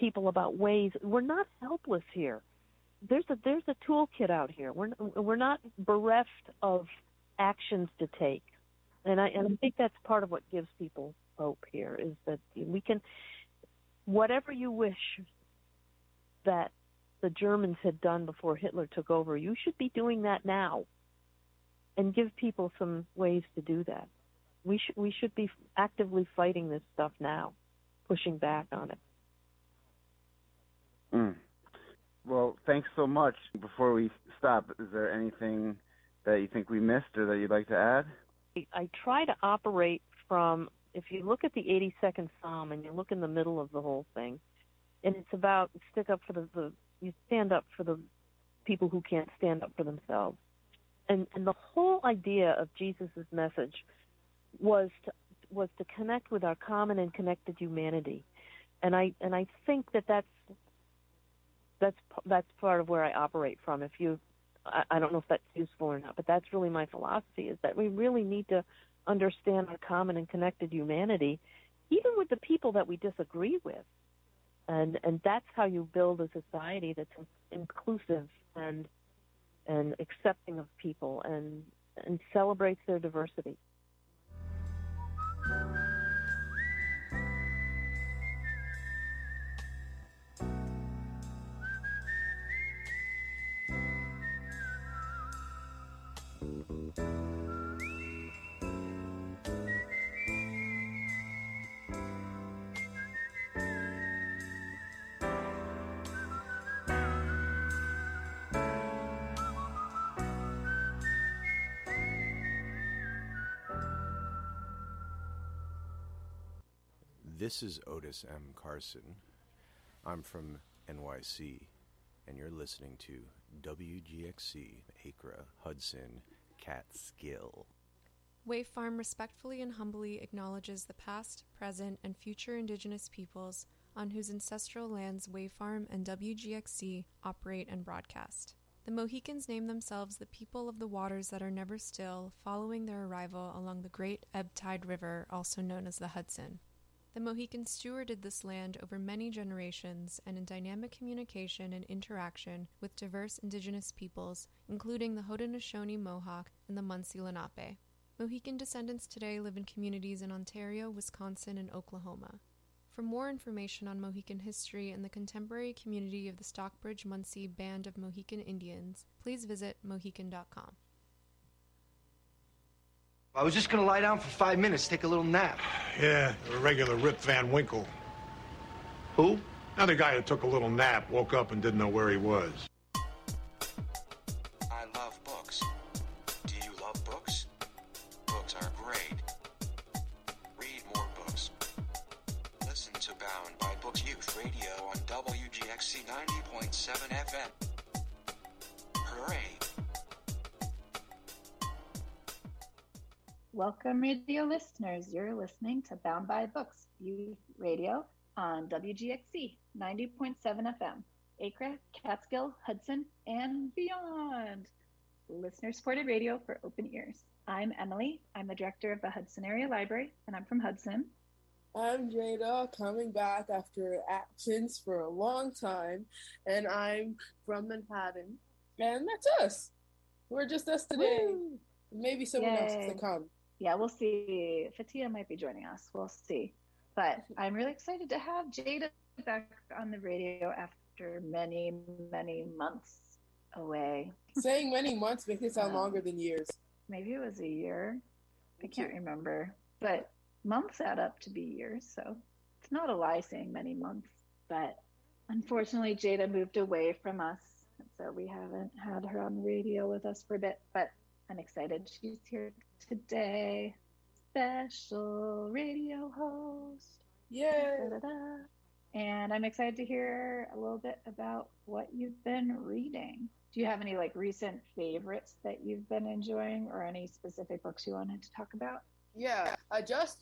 people about ways. We're not helpless here. There's a toolkit out here. We're not bereft of actions to take, and I think that's part of what gives people hope here, is that we can, whatever you wish that the Germans had done before Hitler took over, you should be doing that now, and give people some ways to do that. We should be actively fighting this stuff now, pushing back on it. Well, thanks so much. Before we stop, is there anything that you think we missed or that you'd like to add? I try to operate from, if you look at the 82nd Psalm and you look in the middle of the whole thing, and it's about you stand up for the people who can't stand up for themselves. And the whole idea of Jesus' message was to connect with our common and connected humanity. And I think that's part of where I operate from. I don't know if that's useful or not, but that's really my philosophy, is that we really need to understand our common and connected humanity, even with the people that we disagree with. And that's how you build a society that's inclusive and accepting of people and celebrates their diversity. This is Otis M. Carson. I'm from NYC, and you're listening to WGXC, Acre, Hudson, Catskill. Wave Farm respectfully and humbly acknowledges the past, present, and future Indigenous peoples on whose ancestral lands Wave Farm and WGXC operate and broadcast. The Mohicans name themselves the people of the waters that are never still, following their arrival along the great ebb tide river, also known as the Hudson. The Mohicans stewarded this land over many generations and in dynamic communication and interaction with diverse Indigenous peoples, including the Haudenosaunee Mohawk and the Munsee Lenape. Mohican descendants today live in communities in Ontario, Wisconsin, and Oklahoma. For more information on Mohican history and the contemporary community of the Stockbridge-Munsee Band of Mohican Indians, please visit mohican.com. I was just gonna lie down for 5 minutes, take a little nap. Yeah, a regular Rip Van Winkle. Who? Another guy who took a little nap, woke up and didn't know where he was. I love books. Do you love books? Books are great. Read more books. Listen to Bound by Books Youth Radio on WGXC 90.7 FM. Hooray! Welcome, radio listeners. You're listening to Bound by Books Youth Radio on WGXC 90.7 FM, Acre, Catskill, Hudson, and beyond. Listener-supported radio for open ears. I'm Emily. I'm the director of the Hudson Area Library, and I'm from Hudson. I'm Jada, coming back after absence for a long time, and I'm from Manhattan. And that's us. We're just us today. Woo! Maybe someone else to come. Yeah, we'll see. Fatia might be joining us. We'll see. But I'm really excited to have Jada back on the radio after many, many months away. Saying many months makes it sound longer than years. Maybe it was a year. I can't remember. But months add up to be years, so it's not a lie saying many months. But unfortunately, Jada moved away from us, and so we haven't had her on the radio with us for a bit. But I'm excited she's here today. Special radio host. Yay! Da-da-da. And I'm excited to hear a little bit about what you've been reading. Do you have any recent favorites that you've been enjoying, or any specific books you wanted to talk about? Yeah, I just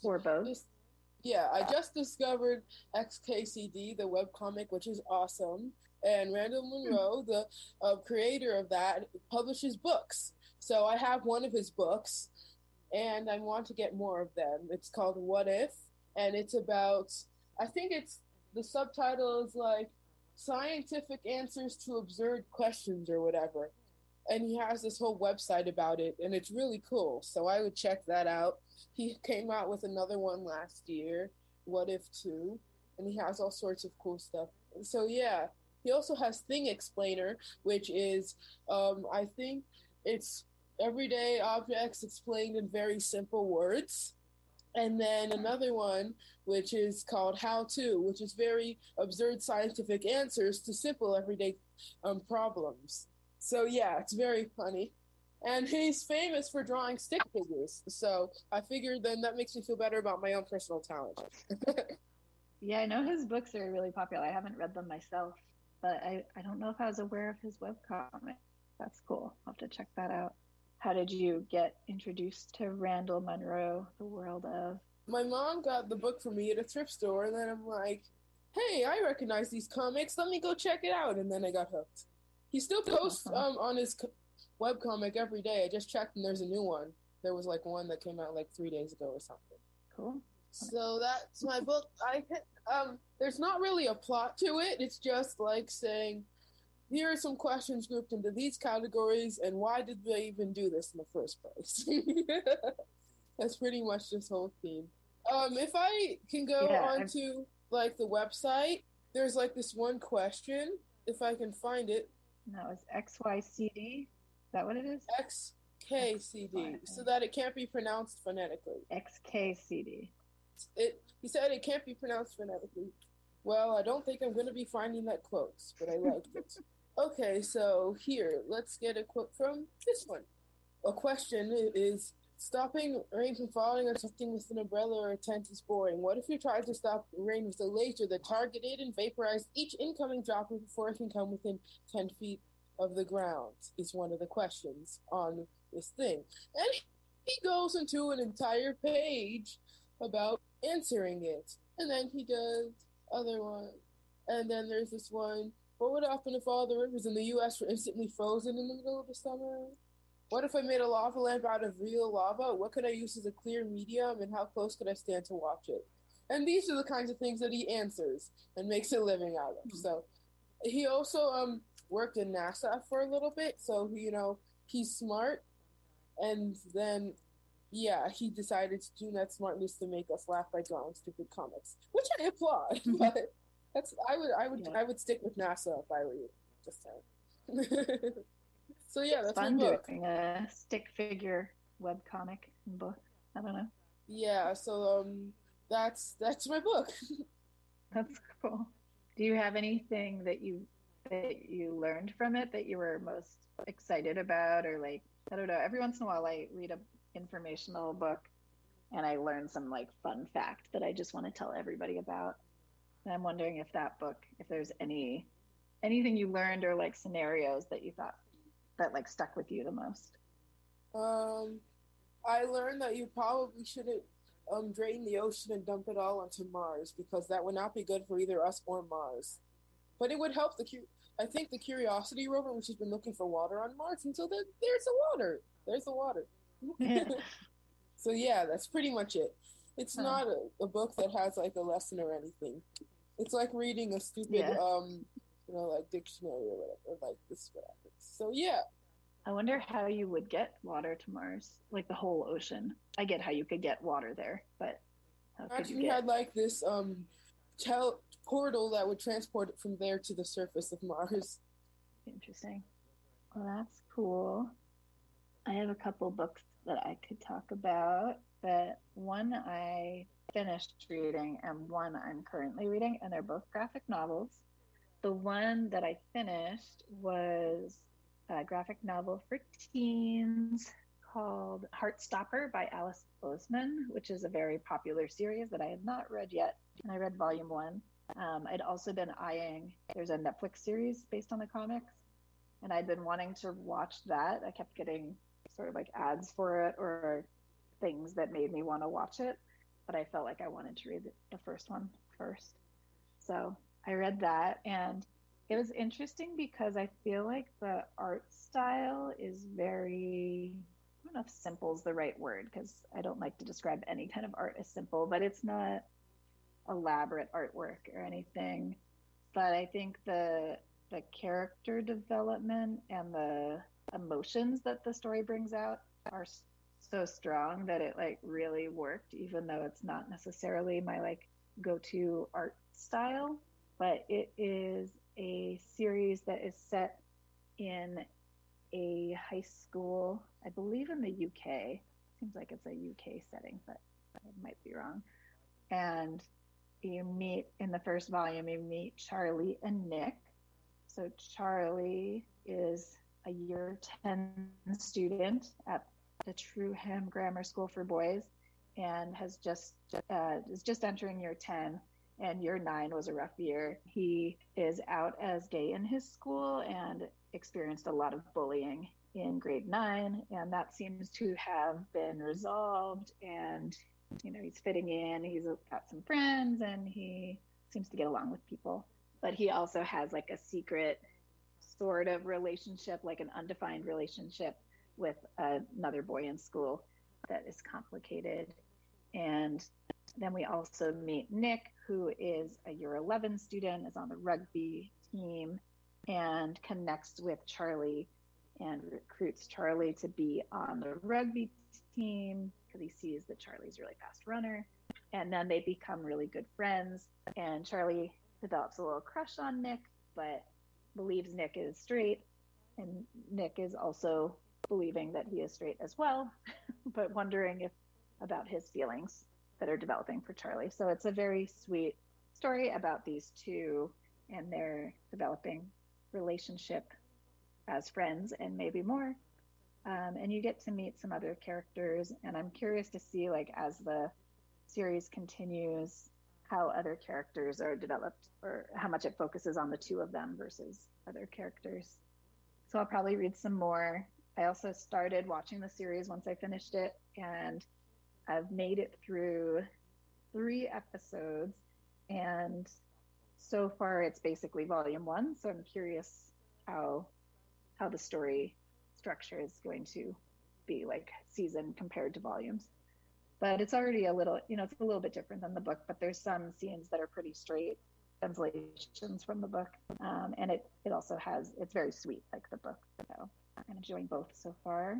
discovered XKCD, the webcomic, which is awesome. And Randall Munroe, the creator of that, publishes books. So I have one of his books, and I want to get more of them. It's called What If, and it's about, I think it's the subtitle is like scientific answers to absurd questions or whatever. And he has this whole website about it, and it's really cool. So I would check that out. He came out with another one last year, What If 2, and he has all sorts of cool stuff. So yeah, he also has Thing Explainer, which is, I think it's everyday objects explained in very simple words. And then another one, which is called How To, which is very absurd scientific answers to simple everyday problems. So yeah, it's very funny. And he's famous for drawing stick figures. So I figured then that makes me feel better about my own personal talent. Yeah, I know his books are really popular. I haven't read them myself, but I don't know if I was aware of his webcomic. That's cool. I'll have to check that out. How did you get introduced to Randall Munroe, The World of? My mom got the book for me at a thrift store, and then I'm like, hey, I recognize these comics. Let me go check it out. And then I got hooked. He still posts on his webcomic every day. I just checked, and there's a new one. There was like one that came out like 3 days ago or something. Cool. So that's my book. There's not really a plot to it. It's just like saying, here are some questions grouped into these categories, and why did they even do this in the first place? That's pretty much this whole theme. If I can go onto like the website, there's like this one question, if I can find it. No, it's XYCD. Is that what it is? XKCD, so that it can't be pronounced phonetically. XKCD. He said it can't be pronounced phonetically. Well, I don't think I'm going to be finding that close, but I liked it. Okay, so here, let's get a quote from this one. A question is, stopping rain from falling on something with an umbrella or a tent is boring. What if you tried to stop rain with a laser that targeted and vaporized each incoming dropper before it can come within 10 feet of the ground? Is one of the questions on this thing. And he goes into an entire page about answering it. And then he does other one. And then there's this one. What would happen if all the rivers in the U.S. were instantly frozen in the middle of the summer? What if I made a lava lamp out of real lava? What could I use as a clear medium, and how close could I stand to watch it? And these are the kinds of things that he answers and makes a living out of. So he also worked in NASA for a little bit, so he's smart. And then he decided to do that smartness to make us laugh by drawing stupid comics, which I applaud. But I would stick with NASA if I were you. Just saying. So yeah, that's fun my book. Doing a stick figure webcomic book. I don't know. Yeah, so that's my book. That's cool. Do you have anything that you learned from it that you were most excited about, or like, I don't know, every once in a while I read a informational book and I learn some like fun fact that I just want to tell everybody about. And I'm wondering if that book, if there's anything you learned or like scenarios that you thought that like stuck with you the most. I learned that you probably shouldn't drain the ocean and dump it all onto Mars, because that would not be good for either us or Mars. But it would help I think the Curiosity rover, which has been looking for water on Mars, until there's the water. There's the water. Yeah. So yeah, that's pretty much it. It's not a book that has like a lesson or anything. It's like reading a stupid like dictionary or whatever, like this what happens. So yeah. I wonder how you would get water to Mars, like the whole ocean. I get how you could get water there, but how could you get? Had like this portal that would transport it from there to the surface of Mars. Interesting. Well, that's cool. I have a couple books that I could talk about, but one I finished reading and one I'm currently reading, and they're both graphic novels. The one that I finished was a graphic novel for teens called Heartstopper by Alice Oseman, which is a very popular series that I had not read yet. And I read volume 1. I'd also been eyeing, there's a Netflix series based on the comics, and I'd been wanting to watch that. I kept getting sort of like ads for it or things that made me want to watch it, but I felt like I wanted to read the first one first. So I read that, and it was interesting because I feel like the art style is very, I don't know if simple is the right word, because I don't like to describe any kind of art as simple, but it's not elaborate artwork or anything, but I think the character development and the emotions that the story brings out are so strong that it like really worked, even though it's not necessarily my like go-to art style. But it is a series that is set in a high school, I believe in the UK. Seems like it's a UK setting, but I might be wrong. And you meet in the first volume, you meet Charlie and Nick. So Charlie is a year 10 student at the Trueham Grammar School for Boys and is just entering year 10, and year 9 was a rough year. He is out as gay in his school and experienced a lot of bullying in grade 9, and that seems to have been resolved, and he's fitting in, he's got some friends, and he seems to get along with people. But he also has like a secret sort of relationship, like an undefined relationship with another boy in school that is complicated. And then we also meet Nick, who is a year 11 student, is on the rugby team, and connects with Charlie and recruits Charlie to be on the rugby team because he sees that Charlie's a really fast runner. And then they become really good friends, and Charlie develops a little crush on Nick, but believes Nick is straight, and Nick is also believing that he is straight as well, but wondering about his feelings that are developing for Charlie. So it's a very sweet story about these two and their developing relationship as friends and maybe more. And you get to meet some other characters, and I'm curious to see, like, as the series continues, how other characters are developed, or how much it focuses on the two of them versus other characters. So I'll probably read some more. I also started watching the series once I finished it, and I've made it through 3 episodes, and so far it's basically volume 1. So I'm curious how the story structure is going to be, like, season compared to volumes. But it's already a little, it's a little bit different than the book, but there's some scenes that are pretty straight translations from the book. And it also it's very sweet, like the book. So I'm enjoying both so far.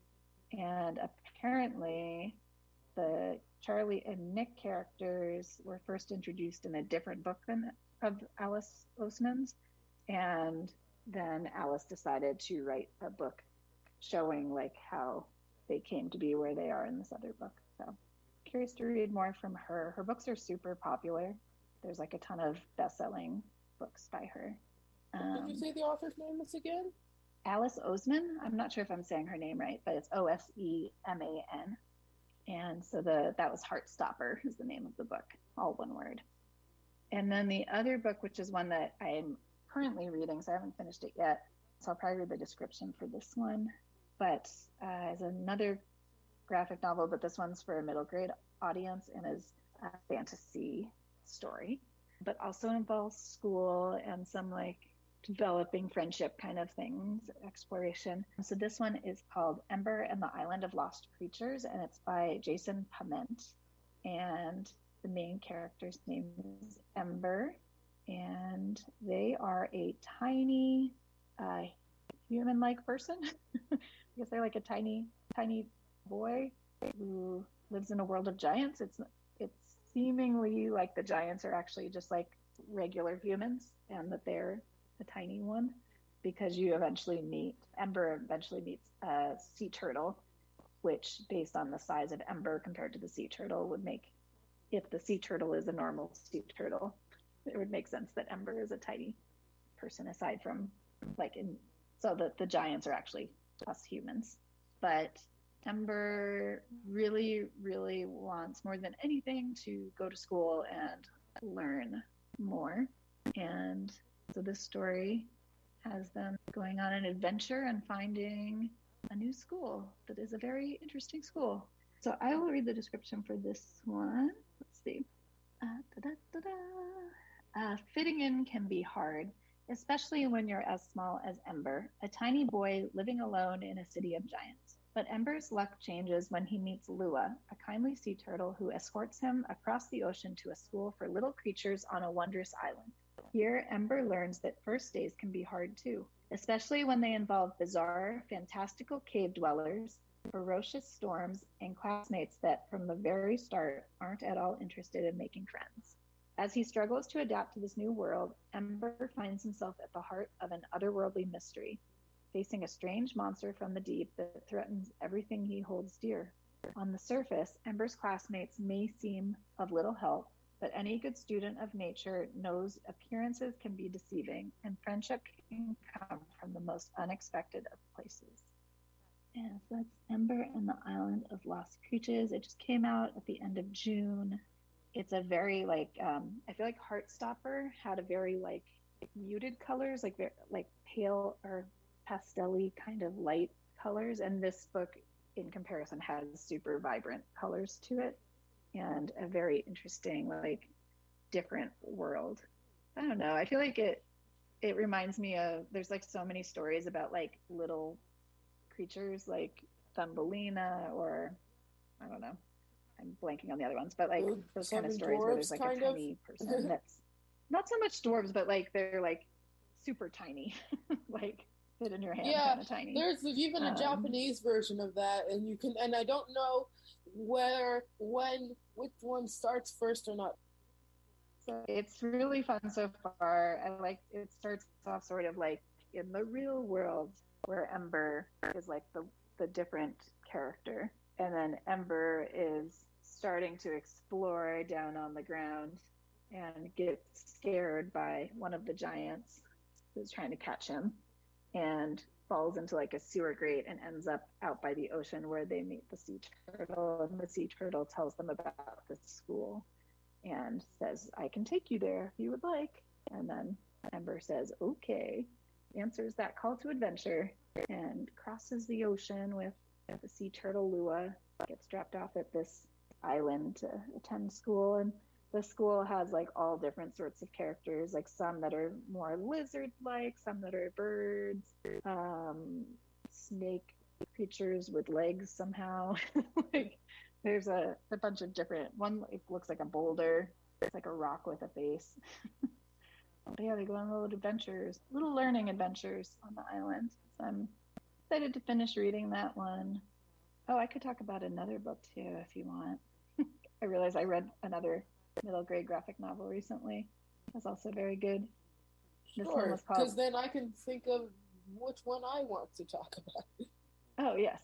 And apparently the Charlie and Nick characters were first introduced in a different book of Alice Oseman's. And then Alice decided to write a book showing, like, how they came to be where they are in this other book. So curious to read more from her. Her books are super popular. There's like a ton of best-selling books by her. Did you say the author's name is again? Alice Oseman. I'm not sure if I'm saying her name right, but it's Oseman. And so that was Heartstopper is the name of the book, all one word. And then the other book, which is one that I'm currently reading, so I haven't finished it yet, so I'll probably read the description for this one. But it's another graphic novel, but this one's for a middle grade audience and is a fantasy story, but also involves school and some, like, developing friendship kind of things, exploration. So this one is called Ember and the Island of Lost Creatures, and it's by Jason Pament. And the main character's name is Ember, and they are a tiny human-like person. I guess they're like a tiny boy who lives in a world of giants. It's seemingly like the giants are actually just like regular humans, and that they're the tiny one, because Ember eventually meets a sea turtle, which, based on the size of Ember compared to the sea turtle, would make, if the sea turtle is a normal sea turtle, it would make sense that Ember is a tiny person, aside from, like, so that the giants are actually us humans. But Ember really, really wants more than anything to go to school and learn more. And so this story has them going on an adventure and finding a new school that is a very interesting school. So I will read the description for this one. Let's see. Fitting in can be hard, especially when you're as small as Ember, a tiny boy living alone in a city of giants. But Ember's luck changes when he meets Lua, a kindly sea turtle who escorts him across the ocean to a school for little creatures on a wondrous island. Here, Ember learns that first days can be hard too, especially when they involve bizarre, fantastical cave dwellers, ferocious storms, and classmates that from the very start aren't at all interested in making friends. As he struggles to adapt to this new world, Ember finds himself at the heart of an otherworldly mystery, facing a strange monster from the deep that threatens everything he holds dear. On the surface, Ember's classmates may seem of little help, but any good student of nature knows appearances can be deceiving, and friendship can come from the most unexpected of places. And so that's Ember and the Island of Lost Creatures. It just came out at the end of June. It's a very I feel like Heartstopper had a very muted colors, like pale or pastel-y kind of light colors, and this book in comparison has super vibrant colors to it and a very interesting different world. I don't know, I feel like it reminds me of, there's so many stories about little creatures like Thumbelina, or I don't know, I'm blanking on the other ones, but those kind of stories where there's a tiny person that's not so much dwarves, but they're super tiny, fit in your hand, kind of tiny. There's even a Japanese version of that, and you can, and I don't know which one starts first or not. So it's really fun so far. It starts off sort of in the real world, where Ember is the different character, and then Ember is starting to explore down on the ground and gets scared by one of the giants who's trying to catch him, and falls into a sewer grate and ends up out by the ocean where they meet the sea turtle, and the sea turtle tells them about the school and says, I can take you there if you would like. And then Ember says, okay, answers that call to adventure, and crosses the ocean with the sea turtle Lua, gets dropped off at this island to attend school. And the school has all different sorts of characters, some that are more lizard-like, some that are birds, snake creatures with legs somehow. There's a bunch of different, one looks like a boulder, it's like a rock with a face. But yeah, they go on little learning adventures on the island. So I'm excited to finish reading that one. Oh, I could talk about another book too if you want. I realized I read another middle grade graphic novel recently. That's also very good. This one was called, because then I can think of which one I want to talk about. Oh yes.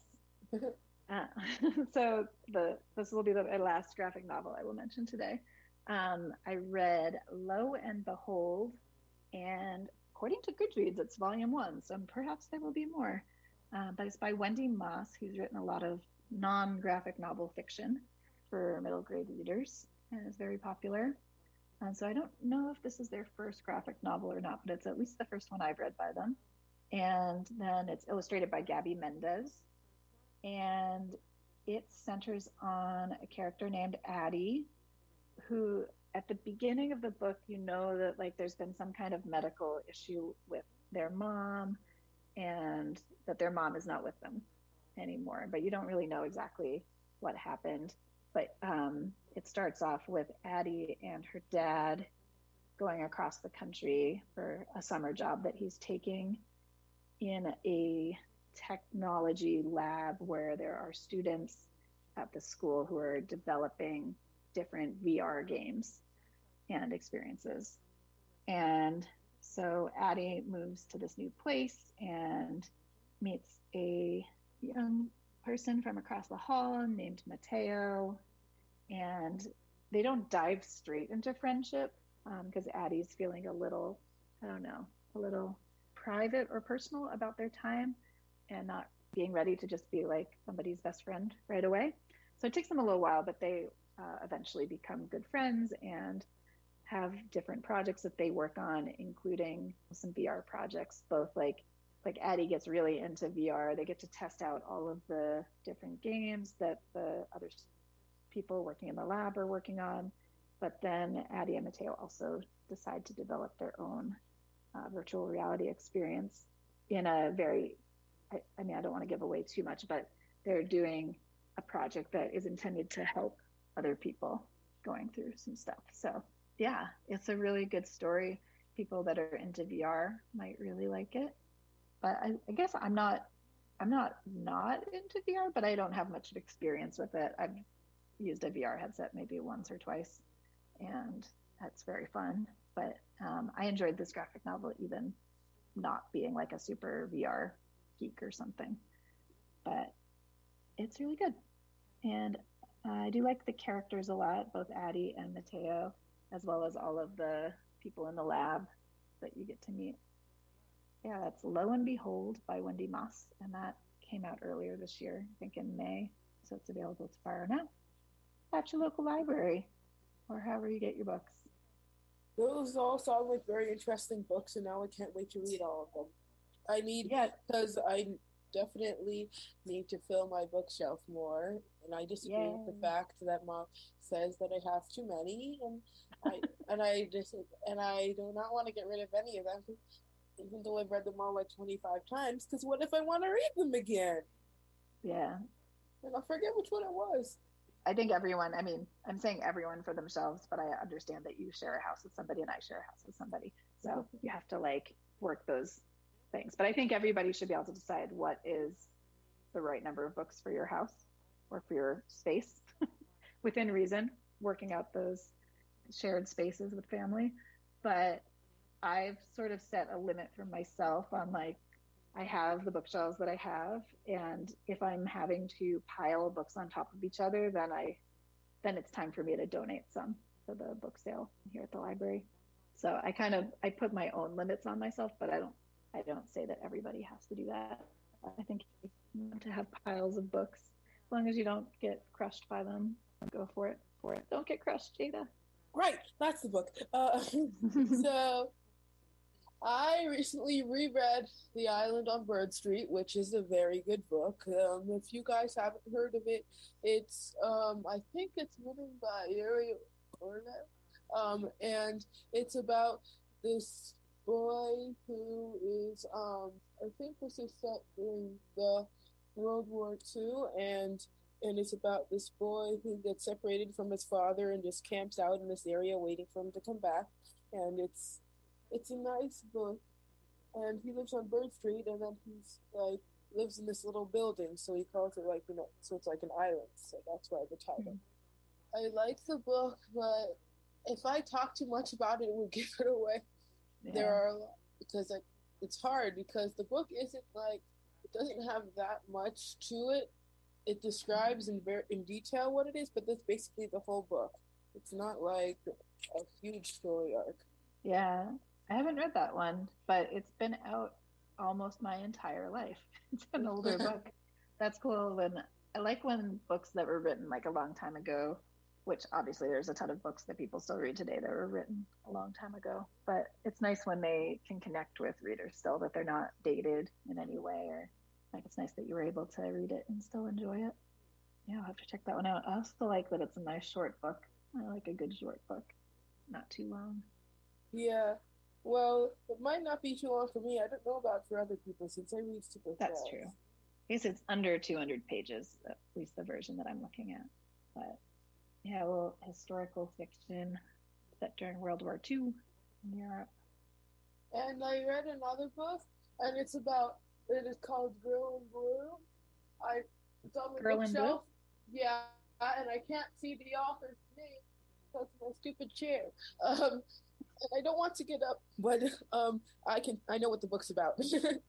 So this will be the last graphic novel I will mention today. I read Lo and Behold, and according to Goodreads, it's volume 1, so perhaps there will be more. But it's by Wendy Moss, who's written a lot of non-graphic novel fiction for middle grade readers, and is very popular. So I don't know if this is their first graphic novel or not, but it's at least the first one I've read by them. And then it's illustrated by Gabby Mendez, and it centers on a character named Addie, who at the beginning of the book, that there's been some kind of medical issue with their mom, and that their mom is not with them anymore, but you don't really know exactly what happened. But it starts off with Addie and her dad going across the country for a summer job that he's taking in a technology lab where there are students at the school who are developing different VR games and experiences. And so Addie moves to this new place and meets a young person from across the hall named Mateo, and they don't dive straight into friendship because Addie's feeling a little private or personal about their time and not being ready to just be somebody's best friend right away. So it takes them a little while, but they eventually become good friends and have different projects that they work on, including some VR projects. Both like Addie gets really into VR. They get to test out all of the different games that the other people working in the lab are working on. But then Addie and Mateo also decide to develop their own virtual reality experience in a very, I don't want to give away too much, but they're doing a project that is intended to help other people going through some stuff. So yeah, it's a really good story. People that are into VR might really like it. But I guess I'm not into VR, but I don't have much experience with it. I've used a VR headset maybe once or twice, and that's very fun. But I enjoyed this graphic novel, even not being like a super VR geek or something. But it's really good. And I do like the characters a lot, both Addie and Mateo, as well as all of the people in the lab that you get to meet. Yeah, that's Lo and Behold by Wendy Moss, and that came out earlier this year, I think in May, so it's available to borrow now at your local library or however you get your books. Those all sound like very interesting books, and now I can't wait to read all of them. Because I definitely need to fill my bookshelf more, and I disagree with the fact that Mom says that I have too many, and I do not want to get rid of any of them, even though I've read them all like 25 times. Because what if I want to read them again? Yeah, and I'll forget which one it was. I think everyone, I mean, I'm saying everyone for themselves, but I understand that you share a house with somebody and I share a house with somebody. So you have to like work those things. But I think everybody should be able to decide what is the right number of books for your house or for your space within reason, working out those shared spaces with family. But I've sort of set a limit for myself on like, I have the bookshelves that I have, and if I'm having to pile books on top of each other, then it's time for me to donate some for the book sale here at the library. So I put my own limits on myself, but I don't say that everybody has to do that. I think you want to have piles of books, as long as you don't get crushed by them, go for it. Don't get crushed, Jada. Right, that's the book. So I recently reread The Island on Bird Street, which is a very good book. If you guys haven't heard of it, it's I think it's written by Ariel Orlett, and it's about this boy who is I think this is set during the World War II, and it's about this boy who gets separated from his father and just camps out in this area waiting for him to come back, and it's a nice book, and he lives on Bird Street, and then he's like lives in this little building, so he calls it like, so it's like an island, so that's why the title. I like the book, but if I talk too much about it, it would give it away. Yeah. There are a lot, because it's hard, because the book isn't like, it doesn't have that much to it. It describes in detail what it is, but that's basically the whole book. It's not like a huge story arc. Yeah. I haven't read that one, but it's been out almost my entire life. It's an older book. That's cool. And I like when books that were written like a long time ago, which obviously there's a ton of books that people still read today that were written a long time ago. But it's nice when they can connect with readers still, that they're not dated in any way, or like it's nice that you were able to read it and still enjoy it. Yeah, I'll have to check that one out. I also like that it's a nice short book. I like a good short book, not too long. Yeah. Well, it might not be too long for me. I don't know about for other people since I read super fast. That's true. I guess it's under 200 pages, at least the version that I'm looking at. But yeah, well, historical fiction set during World War II in Europe. And I read another book, and it is called Girl in Blue. It's on the Girl in Blue? Yeah, and I can't see the author's name because of my stupid chair. I don't want to get up, but I know what the book's about.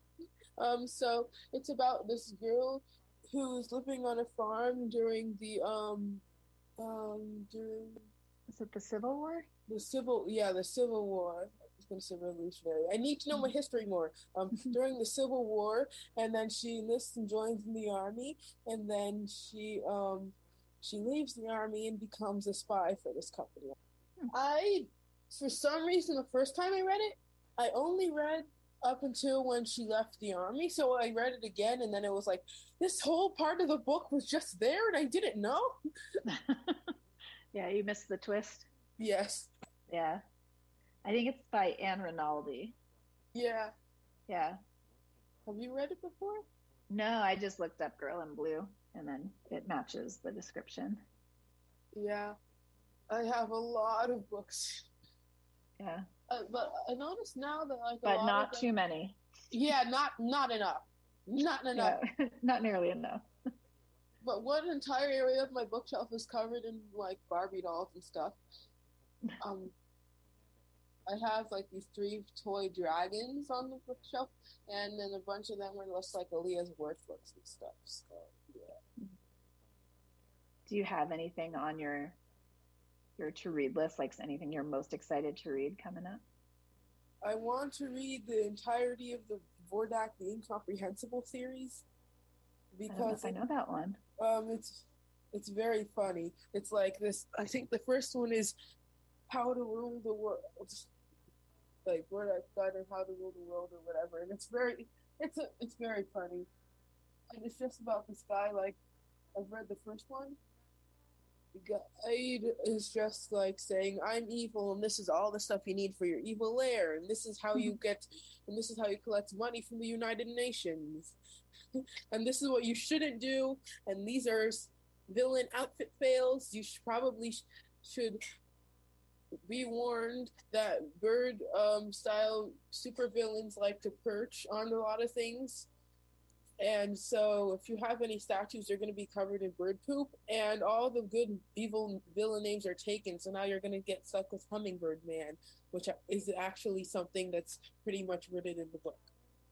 So it's about this girl who's living on a farm during the Is it the Civil War? The Civil War. I was going to say revolutionary. I need to know my history more. During the Civil War, and then she enlists and joins in the army, and then she leaves the army and becomes a spy for this company. For some reason, the first time I read it, I only read up until when she left the army. So I read it again, and then it was like, this whole part of the book was just there, and I didn't know. Yeah, you missed the twist. Yes. Yeah. I think it's by Anne Rinaldi. Yeah. Yeah. Have you read it before? No, I just looked up Girl in Blue. and then it matches the description. Yeah, I have a lot of books. Yeah. But I notice now that like but not too many. Yeah, not enough. Not enough. Yeah, not nearly enough. But one entire area of my bookshelf is covered in like Barbie dolls and stuff. I have like these 3 toy dragons on the bookshelf, and then a bunch of them are just like Aaliyah's workbooks and stuff. So yeah. Do you have anything on your to read list, like anything you're most excited to read coming up? I want to read the entirety of the Vordak the Incomprehensible series, because I know that one. It's very funny. It's like this. I think the first one is How to Rule the World, like Vordak's Guide on How to Rule the World or whatever, and it's very funny, and it's just about this guy. Like, I've read the first one. The guide is just like saying, I'm evil, and this is all the stuff you need for your evil lair, and this is how you collect money from the United Nations, and this is what you shouldn't do, and these are villain outfit fails. You should be warned that bird style supervillains like to perch on a lot of things. And so if you have any statues, they're going to be covered in bird poop, and all the good evil villain names are taken. So now you're going to get stuck with Hummingbird Man, which is actually something that's pretty much written in the book.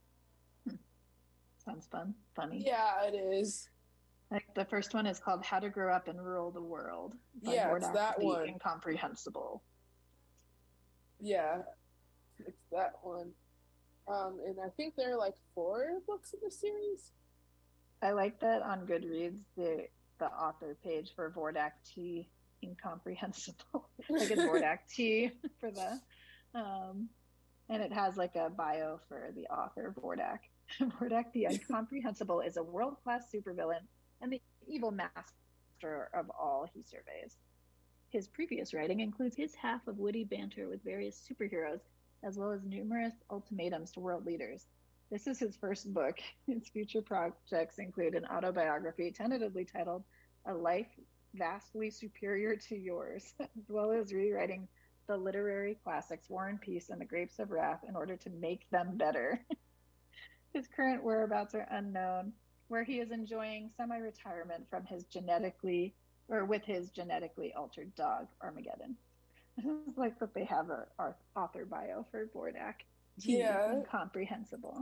Sounds funny. Yeah, it is. Like the first one is called How to Grow Up and Rule the World. Yeah, it's that one. The Incomprehensible. Yeah, it's that one. And I think there are like 4 books in the series. I like that on Goodreads, the author page for Vordak T Incomprehensible. Like it's Vordak T for the, and it has like a bio for the author Vordak. Vordak the Incomprehensible is a world-class supervillain and the evil master of all he surveys. His previous writing includes his half of witty banter with various superheroes, as well as numerous ultimatums to world leaders. This is his first book. His future projects include an autobiography tentatively titled A Life Vastly Superior to Yours, as well as rewriting the literary classics War and Peace and The Grapes of Wrath in order to make them better. His current whereabouts are unknown, where he is enjoying semi-retirement from with his genetically altered dog, Armageddon. It's like that they have a author bio for Vordak. Yeah. Incomprehensible.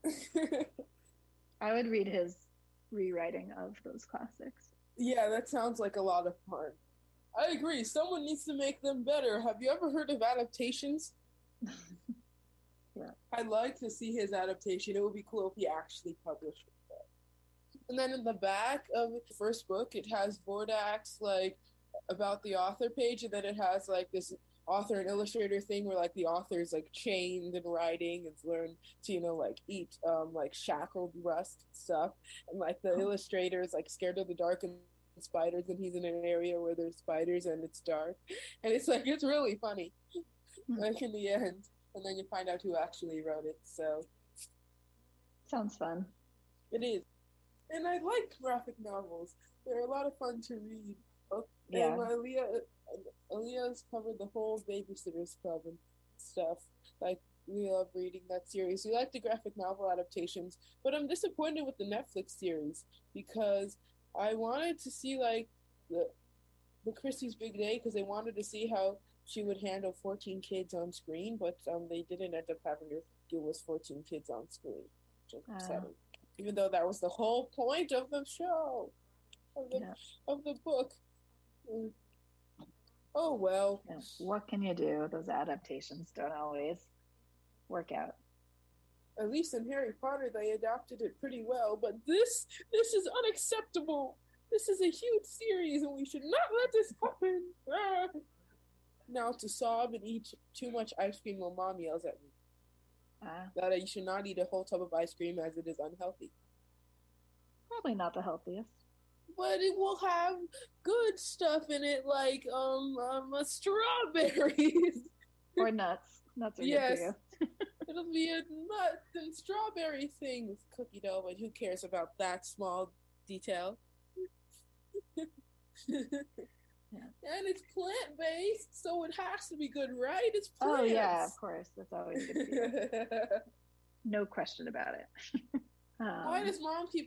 I would read his rewriting of those classics. Yeah, that sounds like a lot of fun. I agree. Someone needs to make them better. Have you ever heard of adaptations? Yeah. I'd like to see his adaptation. It would be cool if he actually published it. And then in the back of the first book, it has Vordak's like about the author page, and then it has like this author and illustrator thing where like the author's like chained and writing and learn to like eat like shackled rust stuff, and like the illustrator is like scared of the dark and spiders, and he's in an area where there's spiders and it's dark, and it's really funny like in the end, and then you find out who actually wrote it. So sounds fun. It is. And I like graphic novels. They're a lot of fun to read. Yeah. And Aaliyah's covered the whole Babysitter's Club and stuff. Like, we love reading that series. We like the graphic novel adaptations, but I'm disappointed with the Netflix series because I wanted to see like the Christie's Big Day, because they wanted to see how she would handle 14 kids on screen, but they didn't end up having her deal with 14 kids on screen, which is upsetting. Even though that was the whole point of the show, of the book. Oh well. Yeah. What can you do? Those adaptations don't always work out. At least in Harry Potter, they adapted it pretty well. But this is unacceptable. This is a huge series, and we should not let this happen. Now to sob and eat too much ice cream while Mom yells at me. That you should not eat a whole tub of ice cream as it is unhealthy. Probably not the healthiest. But it will have good stuff in it, like strawberries. Or nuts. Nuts are good for you. It'll be a nut and strawberry thing with cookie dough, but who cares about that small detail? And it's plant-based, so it has to be good, right? It's plants. Oh, yeah, of course. That's always good. No question about it. Why does mom keep